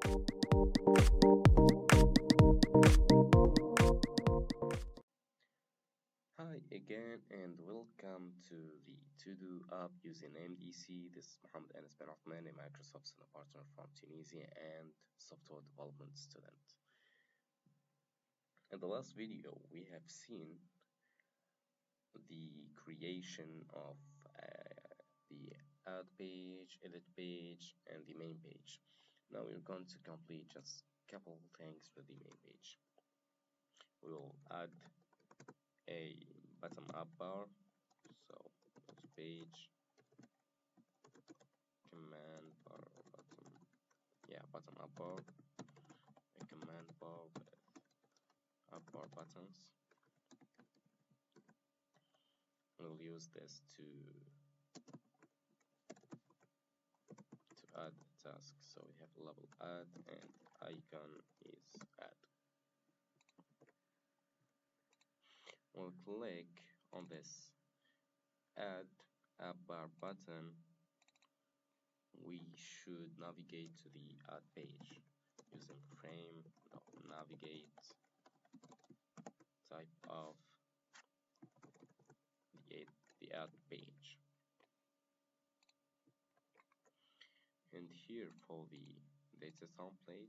Hi again and welcome to the To-Do app using MDC. This is Mohammed Anas Ben Othman, a Microsoft Senior Partner from Tunisia and software development student. In the last video, we have seen the creation of the add page, edit page, and the main page. Now we're going to complete just a couple things with the main page. We will add a bottom up bar, so page command bar bottom up bar, a command bar with up bar buttons. We'll use this to add a task. So we have label add and icon is add. We'll click on this add up bar button. We should navigate to the add page using frame navigate type of the add page, and here for the data template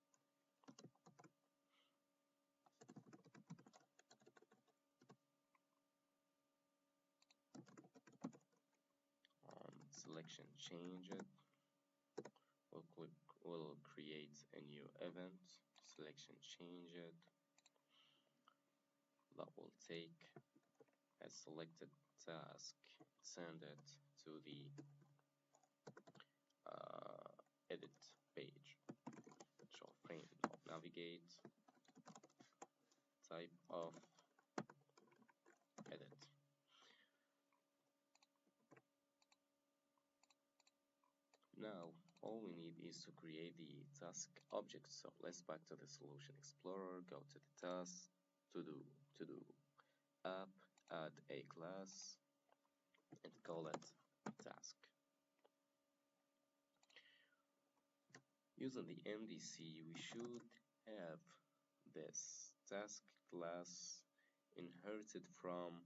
selection change it. We'll create a new event, selection change it, that will take a selected task, send it to the edit page. Show frame navigate type of edit. Now all we need is to create the task object. So let's back to the Solution Explorer, go to the task, to do app, add a class and call it task. Using the MDC, we should have this task class inherited from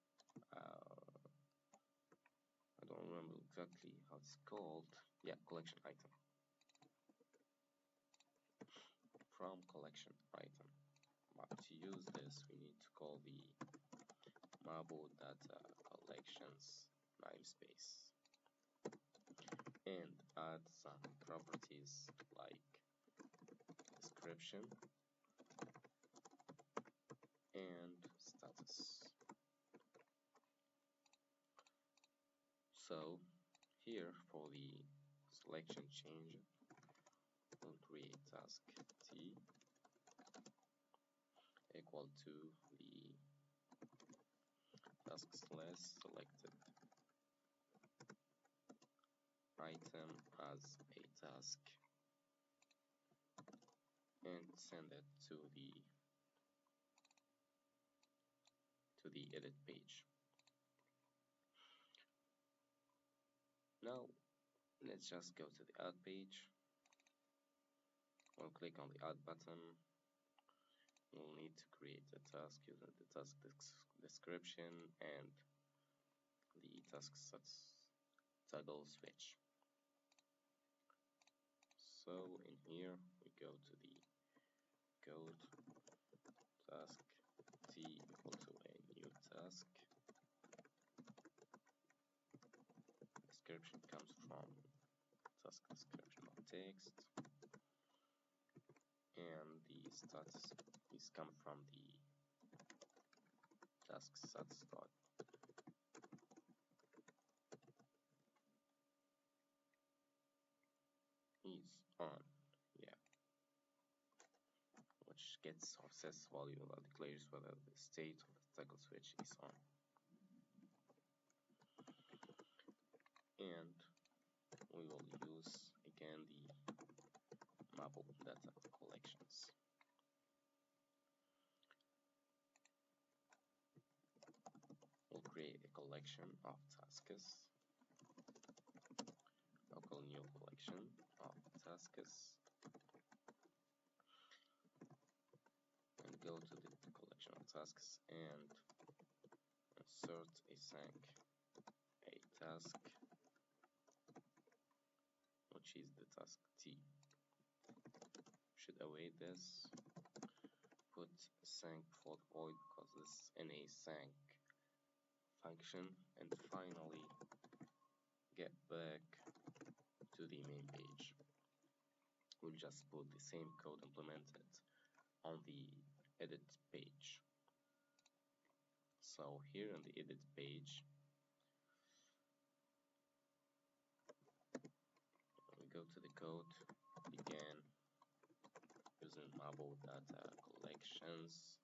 I don't remember exactly how it's called. Yeah, collection item. From collection item. But to use this, we need to call the Mabo data collections namespace and add some properties like description and status. So here for the selection change, we'll create task T equal to the task slash selected item as a task and send it to the edit page. Now let's just go to the add page. We'll click on the add button. We'll need to create a task using the task description and the task toggle switch. So in here we go to the code task T equal to a new task. Description comes from task description of text, and the status is come from the task status dot is on, which gets success value that declares whether the state of the toggle switch is on. And we will use again the Mabo data collections. We'll create a collection of tasks, local new collection of tasks, go to the collection of tasks and insert async a task, which is the task T. Should await this, put async before the void because this is an async function, and finally get back to the main page. We'll just put the same code implemented on the edit page. So here in the edit page, we go to the code again using Mabo data collections.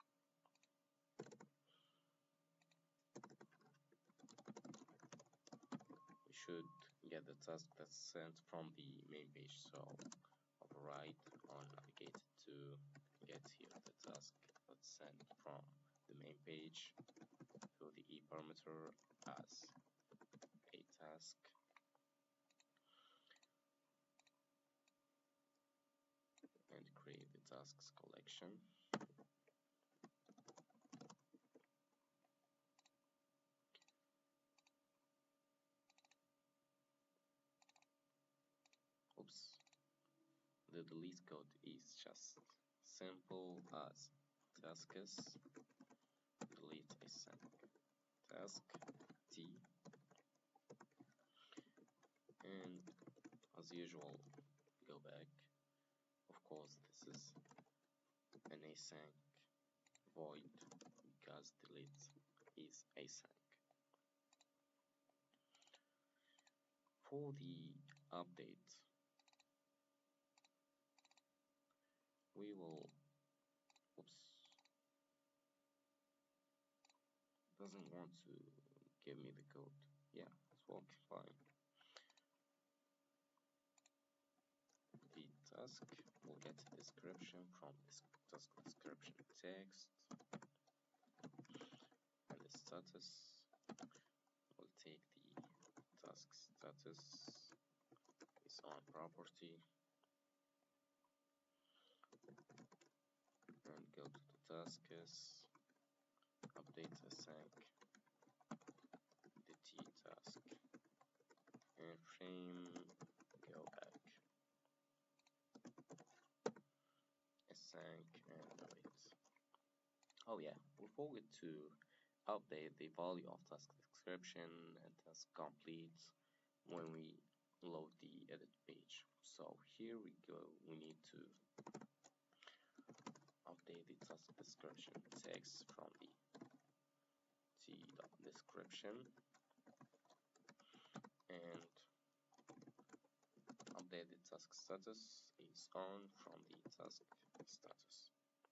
We should get the task that's sent from the main page, so override on navigate to get here the task that's sent from the main page to the e parameter as a task, and create the tasks collection. Oops, the delete code is just simple as tasks delete async task T, and as usual go back. Of course this is an async void because delete is async. For the update, we will, doesn't want to give me the code. Yeah, it's working fine. The task will get a description from this task description text, and the status will take the task status is on property and go to the tasks, update async the T task, and frame go back async and wait. Oh yeah, we forgot to update the value of task description and task complete when we load the edit page. So here we go, we need to update the task description text from the t.description and update the task status is on from the task status.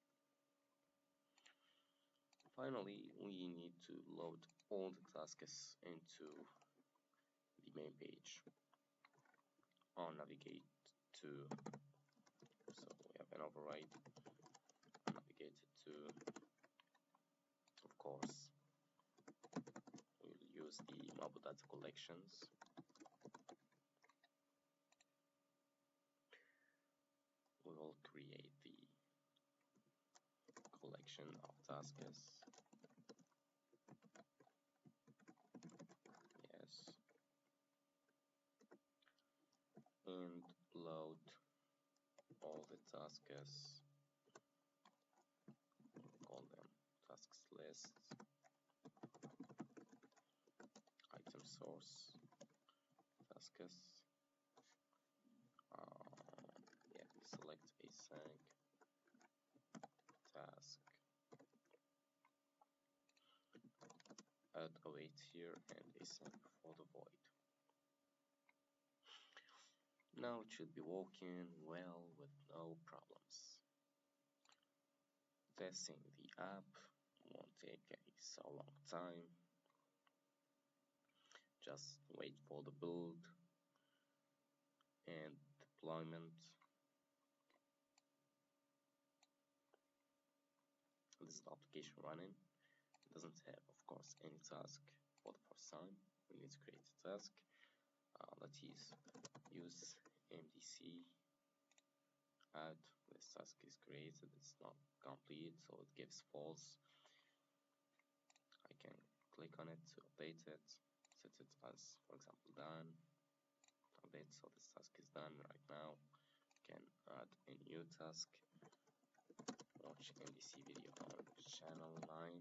Finally, we need to load all the tasks into the main page. I'll navigate to, so we have an override, navigate to, of course, we'll use the Mabo data collections. We will create the collection of tasks. Yes. And load all the tasks, call them tasks list, item source, tasks, yeah, select async task, add await here and async for the void. Now it should be working well with no problems. Testing the app won't take so long time. Just wait for the build and deployment. This is the application running. It doesn't have, of course, any task for the first time. We need to create a task. That is use MDC add this task is created, it's not complete, so it gives false. I can click on it to update it, set it as, for example, done, update, so this task is done right now. Can add a new task, watch MDC video on channel 9,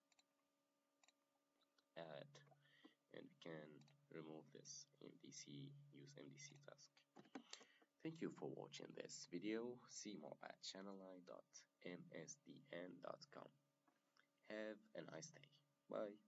add, and we can remove this MDC, use MDC task. Thank you for watching this video. See more at channel9.msdn.com. Have a nice day. Bye.